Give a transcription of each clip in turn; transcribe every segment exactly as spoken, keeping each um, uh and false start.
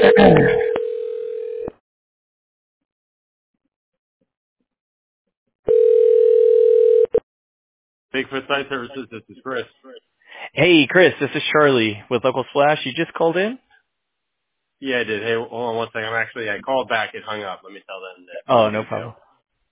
Bigfoot Site Services, this is Chris. Hey, Chris, this is Charlie with Local Splash. You just called in? Yeah, I did. Hey, hold on one second. I'm actually, I called back. It hung up. Let me tell them that Oh, I'm no good to go. problem.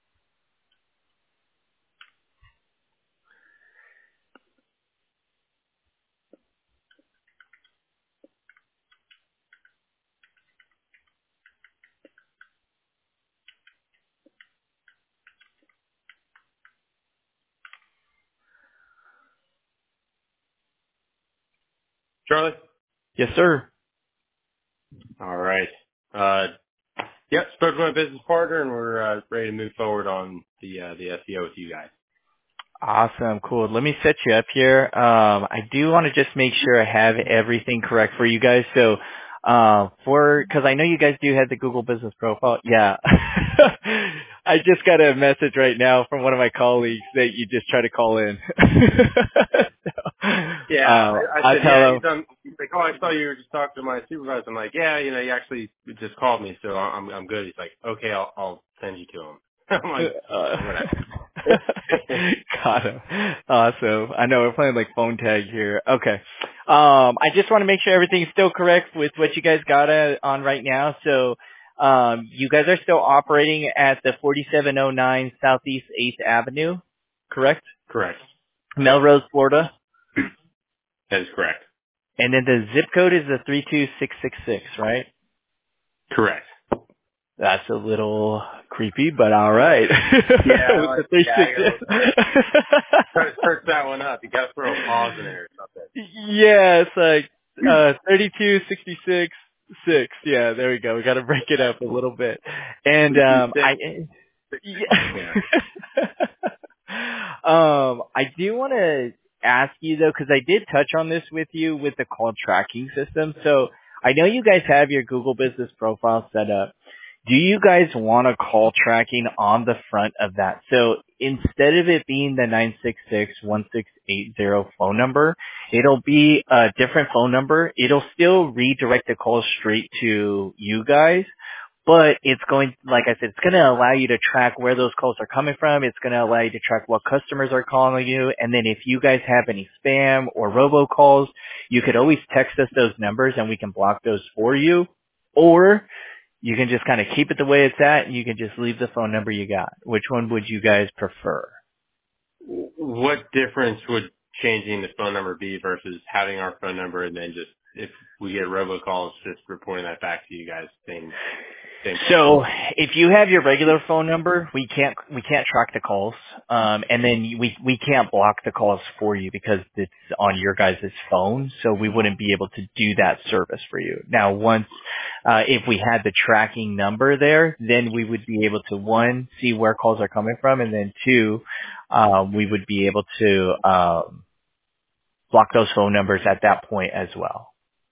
Charlie? Yes, sir. All right. Uh, yep, spoke to my business partner, and we're uh, ready to move forward on the uh, the S E O with you guys. Awesome. Cool. Let me set you up here. Um, I do want to just make sure I have everything correct for you guys. So, uh, for, cause I know you guys do have the Google business profile. Yeah. I just got a message right now from one of my colleagues that you just tried to call in. so, Yeah, uh, I, I I'll said, yeah, tell you done. He's like, oh, I saw you were just talking to my supervisor. I'm like, yeah, you know, he actually just called me, so I'm I'm good. He's like, okay, I'll I'll send you to him. I'm Uh, like, whatever. got him. Awesome. I know we're playing like phone tag here. Okay. Um, I just want to make sure everything's still correct with what you guys got uh, on right now. So, um, you guys are still operating at the forty-seven oh nine Southeast eighth Avenue, correct? Correct. Yep, Melrose, Florida. that is correct. And then the zip code is the three two six six six, right? Correct. That's a little creepy, but all right. Yeah, With the like, three yeah, I six gotta six. try to search that one up. You gotta throw a pause in there or something. Yeah, it's like uh thirty-two sixty-six six. Yeah, there we go. We got to break it up a little bit. And Three two um six I six six. Yeah. yeah. um I do want to ask you though, cuz I did touch on this with you with the call tracking system. So, I know you guys have your Google Business Profile set up. Do you guys want a call tracking on the front of that? So instead of it being the nine six six, one six eight zero phone number, it'll be a different phone number. It'll still redirect the call straight to you guys, but it's going, like I said, it's going to allow you to track where those calls are coming from. It's going to allow you to track what customers are calling you. And then if you guys have any spam or robocalls, you could always text us those numbers and we can block those for you. Or you can just kind of keep it the way it's at, and you can just leave the phone number you got. Which one would you guys prefer? What difference would changing the phone number be versus having our phone number and then just if we get robocalls, just reporting that back to you guys? Same, same thing. So if you have your regular phone number, we can't we can't track the calls, um, and then we we can't block the calls for you because it's on your guys' phone. So we wouldn't be able to do that service for you. Now, once uh, if we had the tracking number there, then we would be able to one see where calls are coming from, and then two, um, we would be able to um, block those phone numbers at that point as well.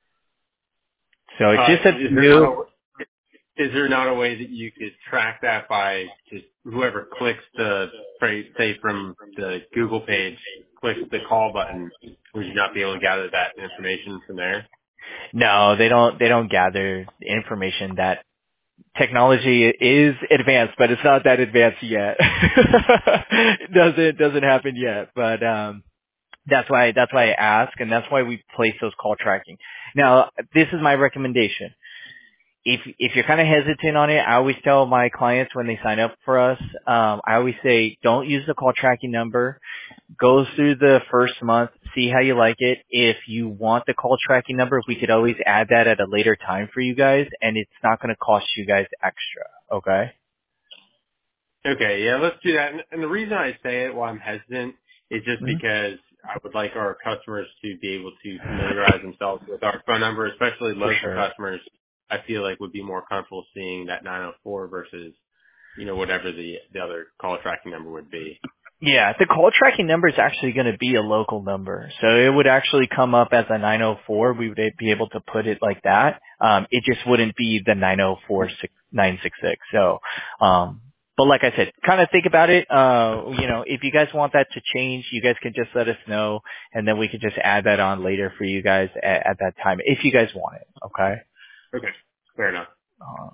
So it's Uh, just up is to there not you. a is there not a way that you could track that by just whoever clicks the phrase, say from the Google page, clicks the call button? Would you not be able to gather that information from there? No, they don't. They don't gather information. That technology is advanced, but it's not that advanced yet. it doesn't doesn't happen yet. But um, that's why that's why I ask, and that's why we place those call tracking. Now, this is my recommendation. If if you're kind of hesitant on it, I always tell my clients when they sign up for us, um, I always say don't use the call tracking number. Go through the first month, see how you like it. If you want the call tracking number, we could always add that at a later time for you guys, and it's not going to cost you guys extra. Okay? Okay, yeah, let's do that. And, and the reason I say it while I'm hesitant is just Mhm. because I would like our customers to be able to familiarize themselves with our phone number, especially For local sure. customers. I feel like would be more comfortable seeing that nine oh four versus, you know, whatever the the other call tracking number would be. Yeah, the call tracking number is actually going to be a local number. So it would actually come up as a nine oh four. We would be able to put it like that. Um, it just wouldn't be the nine oh four nine six six. So, um, but like I said, kind of think about it. Uh, you know, if you guys want that to change, you guys can just let us know, and then we can just add that on later for you guys at, at that time if you guys want it. Okay. Okay. Fair enough. Um,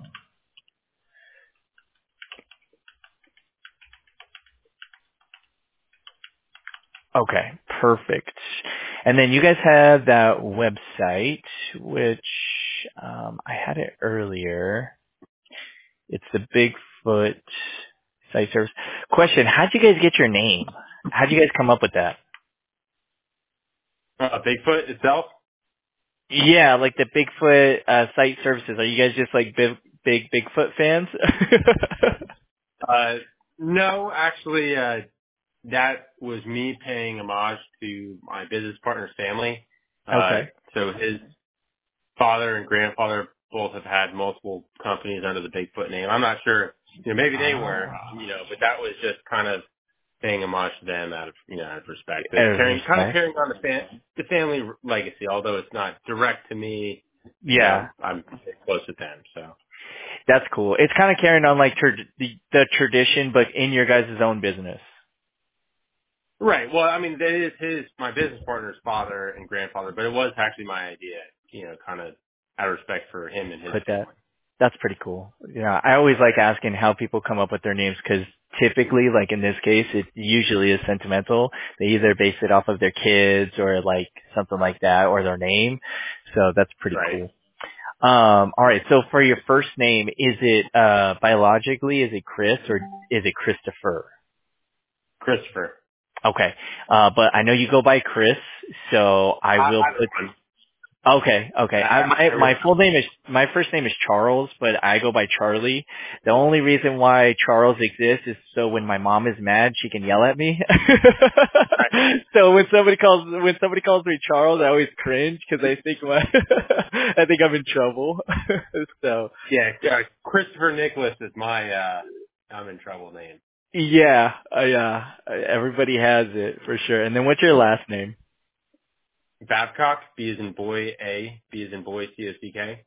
okay, perfect. And then you guys have that website, which um, I had it earlier. It's the Bigfoot site service. Question: how'd you guys get your name? How'd you guys come up with that? Uh, Bigfoot itself? Yeah, like the Bigfoot uh, site services. Are you guys just like big, big Bigfoot fans? Uh, no, actually, uh, that was me paying homage to my business partner's family. Uh, Okay. so his father and grandfather both have had multiple companies under the Bigfoot name. I'm not sure, you know, maybe they were, Ah, you know, but that was just kind of paying homage to them out of, you know, out of respect. But out of carrying, kind of respect. carrying on the fam- the family legacy, although it's not direct to me, you know, Yeah, I'm close with them, so. that's cool. It's kind of carrying on like tra- the, the tradition, but in your guys' own business. Right. Well, I mean, that is his, my business partner's father and grandfather, but it was actually my idea, you know, kind of out of respect for him and his Put that. family. That's pretty cool. Yeah, I always like asking how people come up with their names because typically, like in this case, it usually is sentimental. They either base it off of their kids or like something like that or their name. So that's pretty Right. cool. Um, all right. So for your first name, is it uh, biologically? Is it Chris or is it Christopher? Christopher. Okay. Uh, but I know you go by Chris, so I I, will I put. don't Okay, okay. I, I, my I my really full name is my first name is Charles, but I go by Charlie. The only reason why Charles exists is so when my mom is mad, she can yell at me. right. So when somebody calls when somebody calls me Charles, I always cringe because I think my I think I'm in trouble. So Yeah, yeah, Christopher Nicholas is my, uh, I'm in trouble name. yeah, uh, yeah. Everybody has it for sure. And then what's your last name? Babcock, B as in boy, A, B as in boy, C O C K.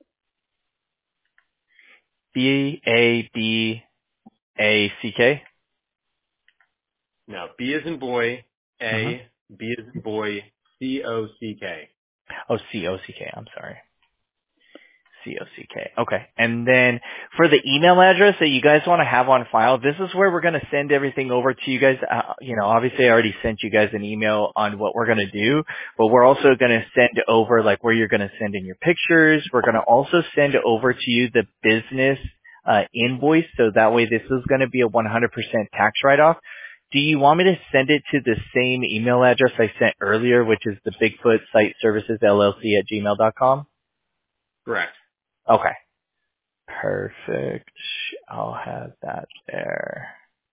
B A B A C K. No, B as in boy, Mm-hmm. A, B as in boy, C O C K. Oh, C O C K. I'm sorry. C O C K. Okay. And then for the email address that you guys want to have on file, this is where we're going to send everything over to you guys. Uh, you know, obviously I already sent you guys an email on what we're going to do, but we're also going to send over like where you're going to send in your pictures. We're going to also send over to you the business uh, invoice. So that way this is going to be a one hundred percent tax write-off. Do you want me to send it to the same email address I sent earlier, which is the Bigfoot Site Services L L C at gmail dot com? Correct. Okay. Perfect. I'll have that there.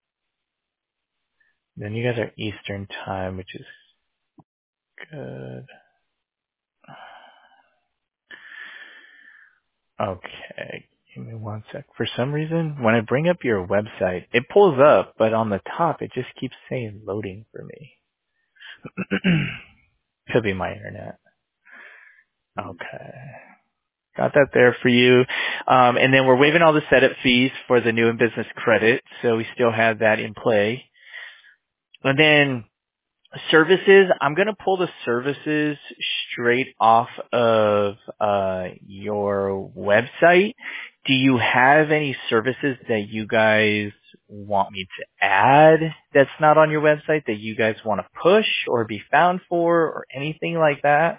Then you guys are Eastern time, which is good. Okay. Give me one sec. For some reason, when I bring up your website, it pulls up, but on the top, it just keeps saying loading for me. Could be my internet. Okay. Got that there for you. Um, and then we're waiving all the setup fees for the new and business credit, so we still have that in play. And then services, I'm going to pull the services straight off of uh, your website. Do you have any services that you guys want me to add that's not on your website that you guys want to push or be found for or anything like that?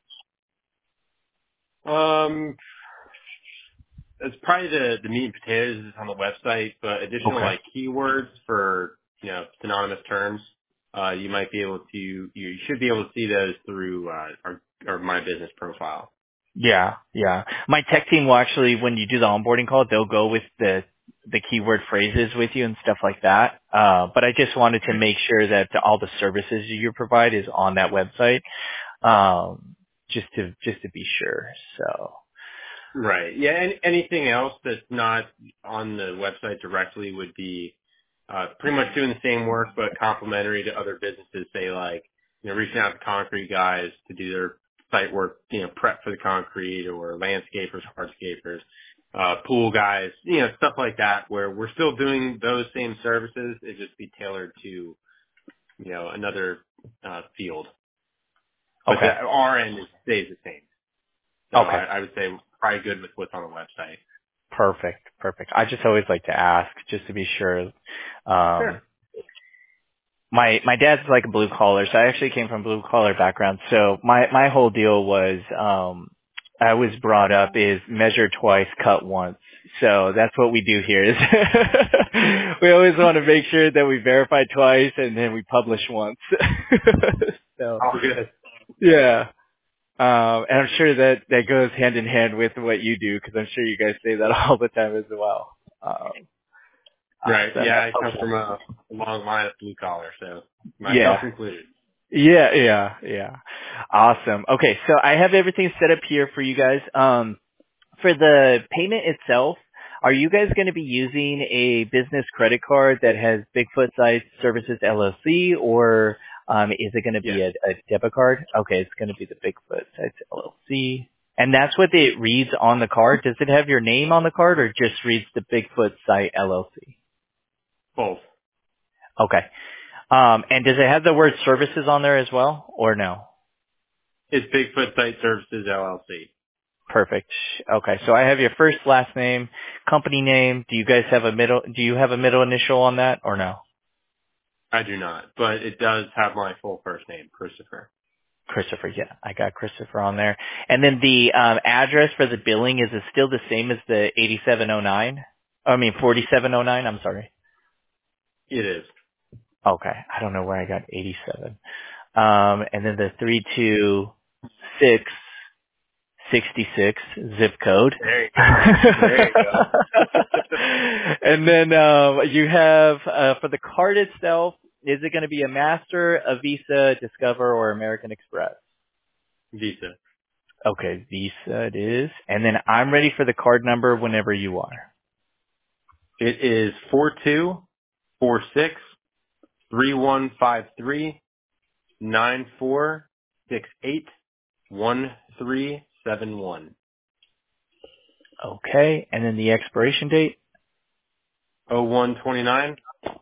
Um, it's probably the, the meat and potatoes is on the website, but additional Okay. like keywords for, you know, synonymous terms, uh, you might be able to, you should be able to see those through, uh, our, or my business profile. Yeah, yeah. My tech team will actually, when you do the onboarding call, they'll go with the the keyword phrases with you and stuff like that. Uh, but I just wanted to make sure that all the services you provide is on that website, um, just to just to be sure. So Right. Yeah. Any, anything else that's not on the website directly would be uh, pretty much doing the same work, but complementary to other businesses. Say like, you know, reaching out to concrete guys to do their site work, you know, prep for the concrete, or landscapers, hardscapers, uh, pool guys, you know, stuff like that. Where we're still doing those same services, it just be tailored to, you know, another uh, field, but the okay, our end stays the same. So Okay. I, I would say probably good with what's on the website. Perfect. Perfect. I just always like to ask just to be sure. Um, Sure. my my dad's like a blue collar, so I actually came from a blue collar background. So my my whole deal was um I was brought up is measure twice, cut once. So that's what we do here is we always want to make sure that we verify twice and then we publish once. So All good. yeah. Um and I'm sure that that goes hand in hand with what you do because I'm sure you guys say that all the time as well. Um Right. awesome. Yeah, I come Okay. from a long line of blue collar, so myself Yeah. included. Yeah, yeah, yeah. Awesome. Okay, so I have everything set up here for you guys. Um, for the payment itself, are you guys going to be using a business credit card that has Bigfoot Site Services L L C, or um, is it going to be Yes. a, a debit card? Okay, it's going to be the Bigfoot Sites L L C. And that's what it reads on the card. Does it have your name on the card, or just reads the Bigfoot Site L L C? Both. Okay. Um, and does it have the word services on there as well, or no? It's Bigfoot Site Services L L C. Perfect. Okay, so I have your first, last name, company name. Do you guys have a middle? Do you have a middle initial on that, or no? I do not, but it does have my full first name, Christopher. Christopher. Yeah, I got Christopher on there. And then the um, address for the billing, is it still the same as the eighty-seven oh nine? I mean forty-seven oh nine. I'm sorry. It is. Okay, I don't know where I got eighty-seven. Um, and then the three two six sixty-six zip code. There you go. There you go. And then um, you have uh, for the card itself, is it going to be a Master, a Visa, Discover, or American Express? Visa. Okay, Visa it is. And then I'm ready for the card number whenever you are. It is four two four six three one five three nine four six eight one three seven one Okay, and then the expiration date. oh one twenty nine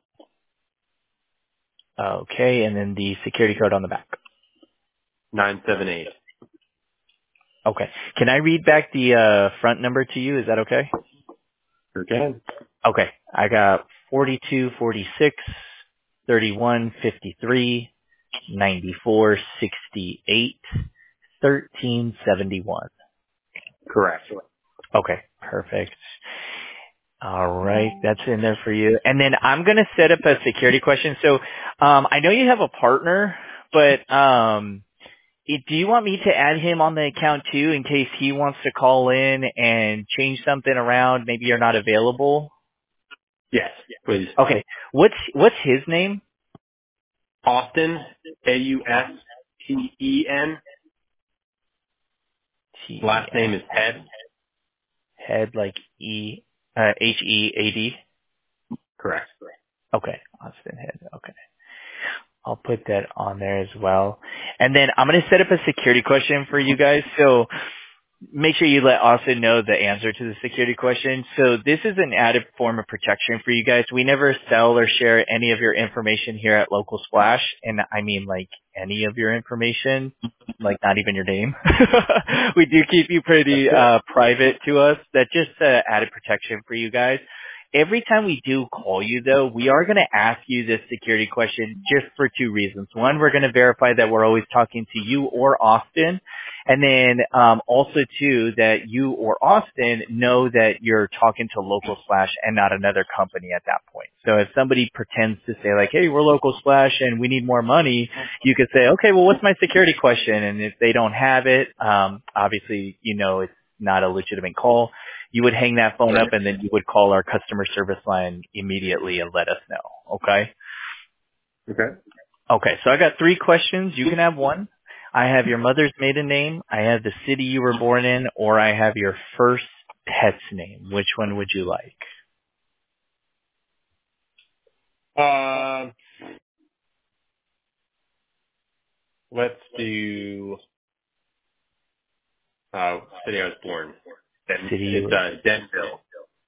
Okay, and then the security code on the back. nine seven eight. Okay, can I read back the uh, front number to you? Is that okay? Okay. Okay, I got forty-two forty-six thirty-one fifty-three ninety-four sixty-eight thirteen seventy-one. Correct. Okay, perfect. All right, that's in there for you. And then I'm going to set up a security question. So um, I know you have a partner, but um, it, do you want me to add him on the account too in case he wants to call in and change something around? Maybe you're not available. Yes, please. Okay, what's what's his name? Austin, A U S T E N. T E Last N. name is Head. Head like E uh, H E A D. Correct. Okay, Austin Head. Okay. I'll put that on there as well. And then I'm going to set up a security question for you guys. So make sure you let Austin know the answer to the security question. So this is an added form of protection for you guys. We never sell or share any of your information here at Local Splash. And I mean like any of your information, like not even your name. We do keep you pretty uh, private to us. That's just uh, added protection for you guys. Every time we do call you, though, we are going to ask you this security question just for two reasons. One, we're going to verify that we're always talking to you or Austin. And then um, also, too, that you or Austin know that you're talking to Local Splash and not another company at that point. So if somebody pretends to say, like, hey, we're Local Splash and we need more money, you could say, okay, well, what's my security question? And if they don't have it, um, obviously, you know, it's not a legitimate call. You would hang that phone up and then you would call our customer service line immediately and let us know. Okay? Okay. Okay, so I got three questions. You can have one. I have your mother's maiden name, I have the city you were born in, or I have your first pet's name. Which one would you like? Um, let's do uh city I was born. Den- City you It's were uh Denville.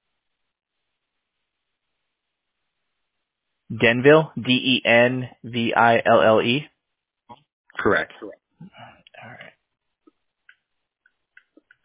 Denville, D E N V I L L E. Correct. All right.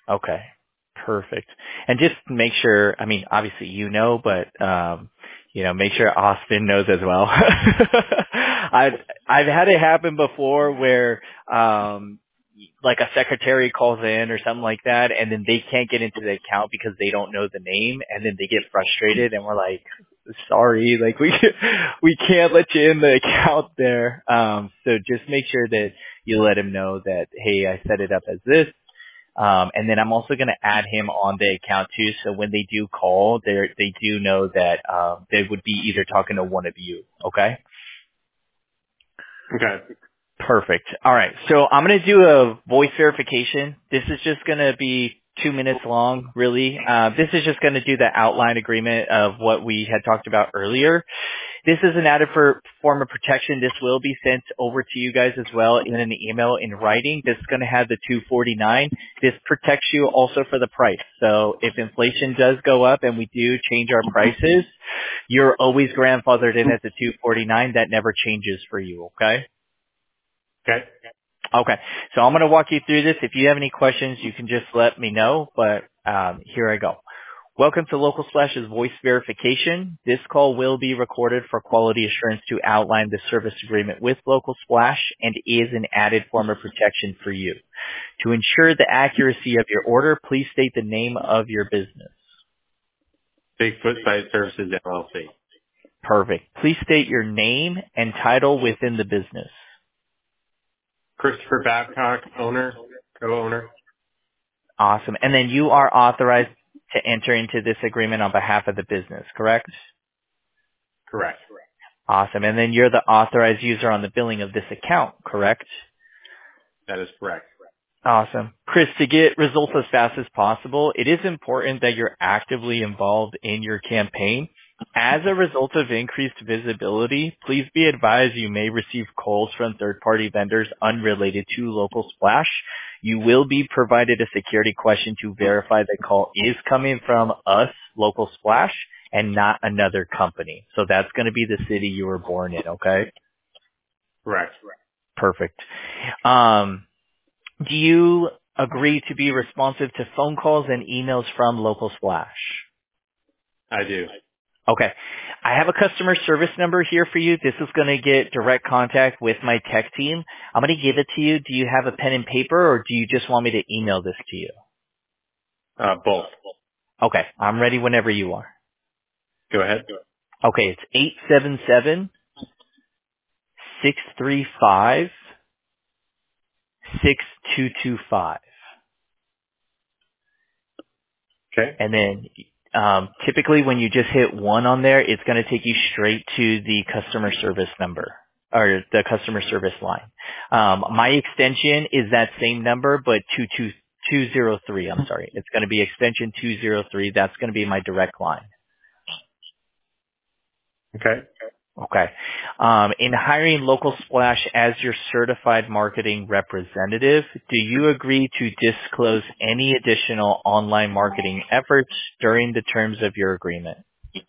Okay. Perfect. And just make sure, I mean, obviously you know, but, um, you know, make sure Austin knows as well. I've, I've had it happen before where, um, like a secretary calls in or something like that, and then they can't get into the account because they don't know the name, and then they get frustrated, and we're like, sorry, like we, we can't let you in the account there. Um, so just make sure that you let him know that, hey, I set it up as this. Um, and then I'm also going to add him on the account too, so when they do call, they they do know that um, they would be either talking to one of you. Okay. Okay. Perfect. All right. So I'm going to do a voice verification. This is just going to be two minutes long, really. Uh, this is just going to do the outline agreement of what we had talked about earlier. This is an added for form of protection. This will be sent over to you guys as well in an email in writing. This is going to have the two forty-nine. This protects you also for the price. So if inflation does go up and we do change our prices, you're always grandfathered in at the two forty-nine. That never changes for you, okay? Okay. Okay. So I'm going to walk you through this. If you have any questions, you can just let me know, but um, here I go. Welcome to Local Splash's voice verification. This call will be recorded for quality assurance to outline the service agreement with Local Splash and is an added form of protection for you. To ensure the accuracy of your order, please state the name of your business. Bigfoot Site Services, L L C. Perfect. Please state your name and title within the business. Christopher Babcock, owner, co-owner. Awesome. And then you are authorized to enter into this agreement on behalf of the business, correct? Correct. Awesome. And then you're the authorized user on the billing of this account, correct? That is correct. Awesome. Chris, to get results as fast as possible, it is important that you're actively involved in your campaign. As a result of increased visibility, please be advised you may receive calls from third-party vendors unrelated to Local Splash. You will be provided a security question to verify the call is coming from us, Local Splash, and not another company. So that's going to be the city you were born in, okay? Correct. Perfect. Um, do you agree to be responsive to phone calls and emails from Local Splash? I do. Okay. I have a customer service number here for you. This is going to get direct contact with my tech team. I'm going to give it to you. Do you have a pen and paper, or do you just want me to email this to you? Uh, both. Okay. I'm ready whenever you are. Go ahead. Okay. It's eight seven seven, six three five, six two two five. Okay. And then um, typically when you just hit one on there, it's going to take you straight to the customer service number or the customer service line. Um, my extension is that same number, but two two two zero three. I'm sorry. It's going to be extension two zero three. That's going to be my direct line. Okay. Okay. Um, in hiring Local Splash as your certified marketing representative, do you agree to disclose any additional online marketing efforts during the terms of your agreement?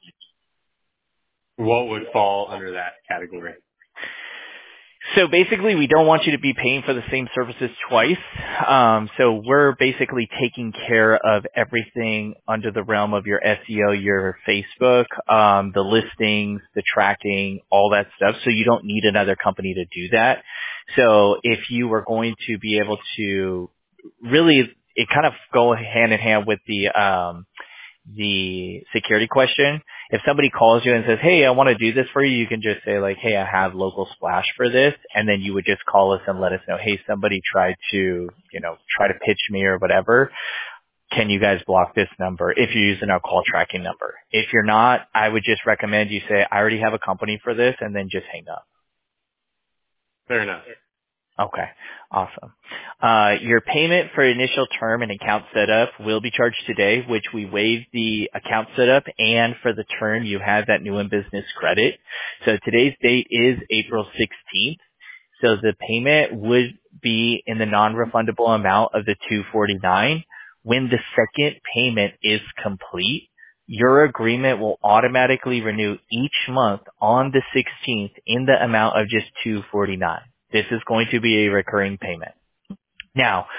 What would fall under that category? So basically, we don't want you to be paying for the same services twice. Um, so we're basically taking care of everything under the realm of your S E O, your Facebook, um, the listings, the tracking, all that stuff. So you don't need another company to do that. So if you were going to be able to really, it kind of go hand in hand with the um, the security question. If somebody calls you and says, hey, I want to do this for you, you can just say like, hey, I have Local Splash for this. And then you would just call us and let us know, hey, somebody tried to, you know, try to pitch me or whatever. Can you guys block this number if you're using our call tracking number? If you're not, I would just recommend you say, I already have a company for this, and then just hang up. Fair enough. Okay. Awesome. Uh, your payment for initial term and account setup will be charged today, which we waive the account setup, and for the term you have that new in business credit. So today's date is April sixteenth. So the payment would be in the non-refundable amount of the two forty-nine. When the second payment is complete, your agreement will automatically renew each month on the sixteenth in the amount of just two forty-nine. This is going to be a recurring payment. Now,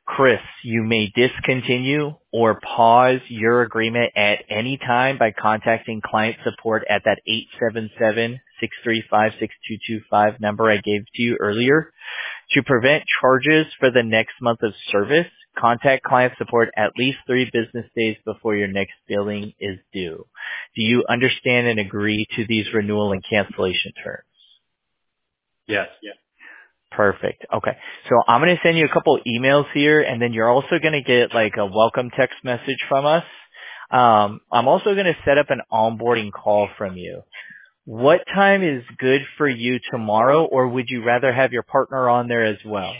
Chris, you may discontinue or pause your agreement at any time by contacting client support at that eight seven seven, six three five, six two two five number I gave to you earlier. To prevent charges for the next month of service, contact client support at least three business days before your next billing is due. Do you understand and agree to these renewal and cancellation terms? Yes. Yes. Perfect. Okay. So I'm going to send you a couple emails here, and then you're also going to get like a welcome text message from us. Um, I'm also going to set up an onboarding call from you. What time is good for you tomorrow, or would you rather have your partner on there as well?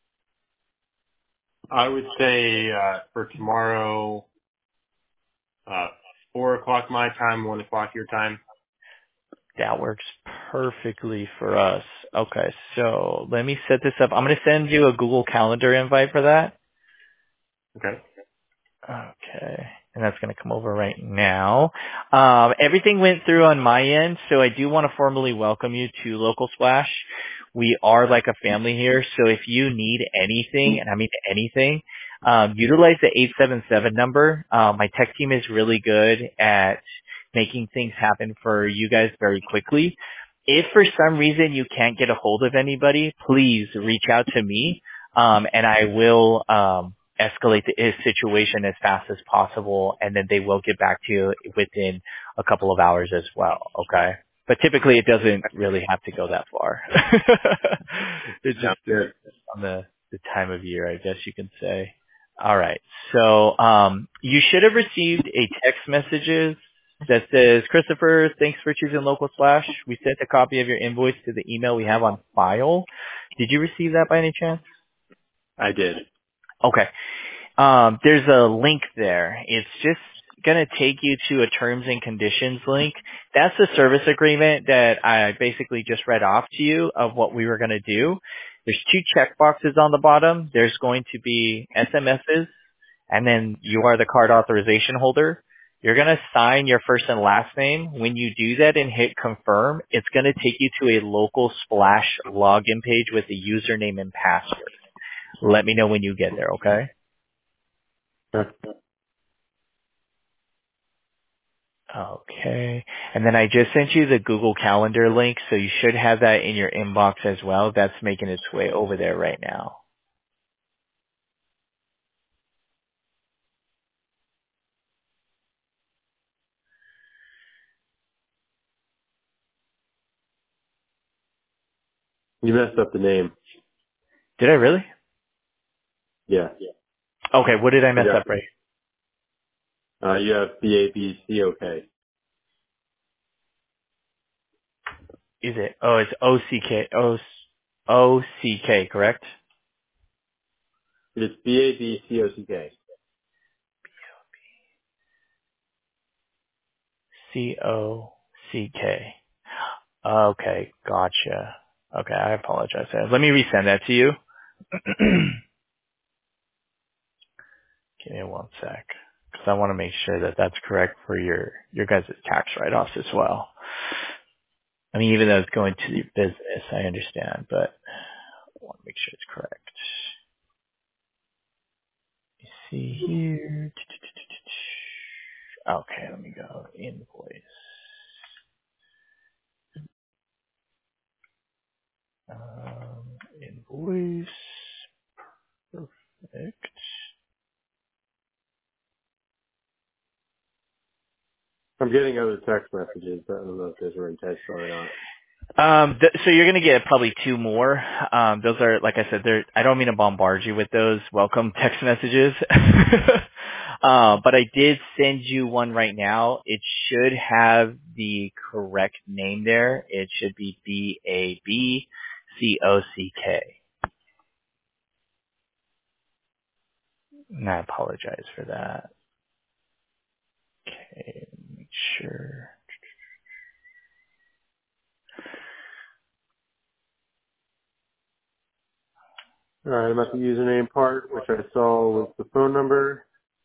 I would say uh, for tomorrow, uh, four o'clock my time, one o'clock your time. That works perfectly for us. Okay, so let me set this up. I'm going to send you a Google Calendar invite for that. Okay. Okay, and that's going to come over right now. Um, everything went through on my end, so I do want to formally welcome you to Local Splash. We are like a family here, so if you need anything, and I mean anything, um, utilize the eight seven seven number. Uh, my tech team is really good at making things happen for you guys very quickly. If for some reason you can't get a hold of anybody, please reach out to me, um, and I will um, escalate the situation as fast as possible, and then they will get back to you within a couple of hours as well, okay? But typically it doesn't really have to go that far. It just depends on the, the time of year, I guess you can say. All right. So um, you should have received a text messages that says, Christopher, thanks for choosing Local Splash. We sent a copy of your invoice to the email we have on file. Did you receive that by any chance? I did. Okay. Um, there's a link there. It's just going to take you to a terms and conditions link. That's the service agreement that I basically just read off to you of what we were going to do. There's two check boxes on the bottom. There's going to be S M Ses, and then you are the card authorization holder. You're going to sign your first and last name. When you do that and hit confirm, it's going to take you to a Local Splash login page with a username and password. Let me know when you get there, okay? Okay. Okay. And then I just sent you the Google Calendar link, so you should have that in your inbox as well. That's making its way over there right now. You messed up the name. Did I really? Yeah. Okay, what did I mess Yeah. up right? Uh, you have B A B C O K. Is it? Oh, it's O C K. O O C K, correct? It's B A B C O C K. C O C K. Okay, gotcha. Okay, I apologize. Let me resend that to you. Give me one sec, because I want to make sure that that's correct for your your guys' tax write-offs as well. I mean, even though it's going to the business, I understand, but I want to make sure it's correct. Let me see here. Okay, let me go invoice. Um, invoice. Perfect. I'm getting other text messages, but I don't know if those were intentional or not. Um, th- so you're gonna get probably two more. Um, those are, like I said, they're. I don't mean to bombard you with those welcome text messages, uh, but I did send you one right now. It should have the correct name there. It should be B A B C O C K. And I apologize for that. Okay, make sure. All right, I'm at the username part, which I saw was the phone number.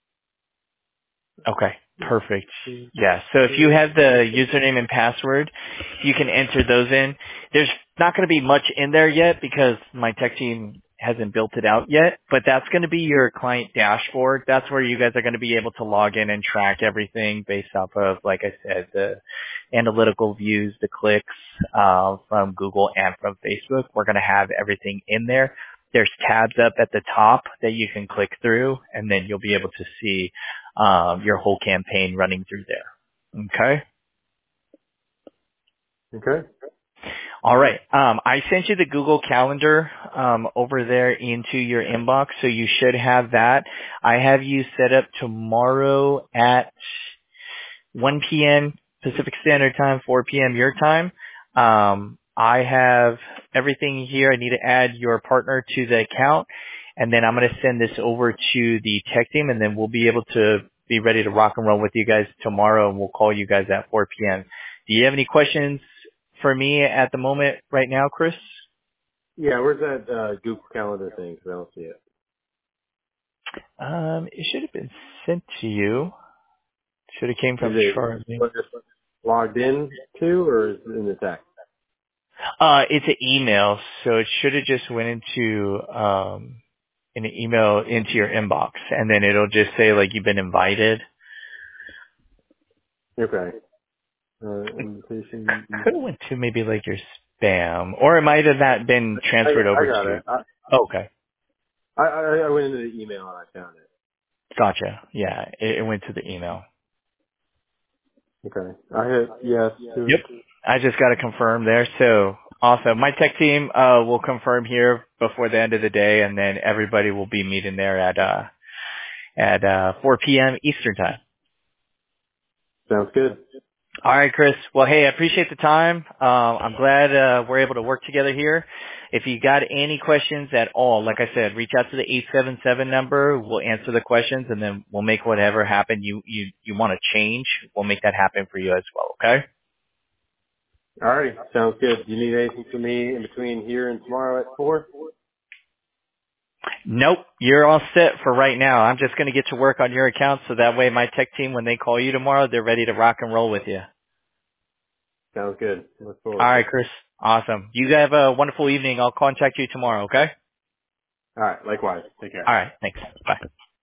Okay, perfect. Yeah, so if you have the username and password, you can enter those in. There's not going to be much in there yet because my tech team hasn't built it out yet, but that's going to be your client dashboard. That's where you guys are going to be able to log in and track everything based off of, like I said, the analytical views, the clicks uh, from Google and from Facebook. We're going to have everything in there. There's tabs up at the top that you can click through, and then you'll be able to see um, your whole campaign running through there. Okay? Okay. All right. Um, I sent you the Google Calendar um, over there into your inbox, so you should have that. I have you set up tomorrow at one p.m. Pacific Standard Time, four p.m. your time. Um, I have everything here. I need to add your partner to the account, and then I'm going to send this over to the tech team, and then we'll be able to be ready to rock and roll with you guys tomorrow, and we'll call you guys at four p.m. Do you have any questions for me at the moment right now, Chris? Yeah, where's that uh, Google Calendar thing? 'Cause I don't see it. Um, it should have been sent to you. Should have came Is from it Charlie. what it's logged in to, or is it in the text? Uh, it's an email, so it should have just went into um an email into your inbox, and then it'll just say like you've been invited. Okay. Uh, invitation. Could have went to maybe like your spam, or it might have not been I, transferred I over got to. it. I, Oh, okay, I I I went into the email and I found it. gotcha. Yeah, it, it went to the email. Okay. I hit yes to Yep. I just got to confirm there. So awesome. My tech team uh, will confirm here before the end of the day, and then everybody will be meeting there at uh, at uh, four p.m. Eastern time. sounds good. All right, Chris. Well, hey, I appreciate the time. Um, I'm glad uh, we're able to work together here. If you got any questions at all, like I said, reach out to the eight seven seven number. We'll answer the questions, and then we'll make whatever happen you you you want to change. We'll make that happen for you as well. Okay. All right. Sounds good. Do you need anything from me in between here and tomorrow at four? Nope, you're all set for right now. I'm just going to get to work on your account so that way my tech team, when they call you tomorrow, they're ready to rock and roll with you. Sounds good. Look All forward. right, Chris. Awesome. You have a wonderful evening. I'll contact you tomorrow, okay? All right. Likewise. Take care. All right. Thanks. Bye.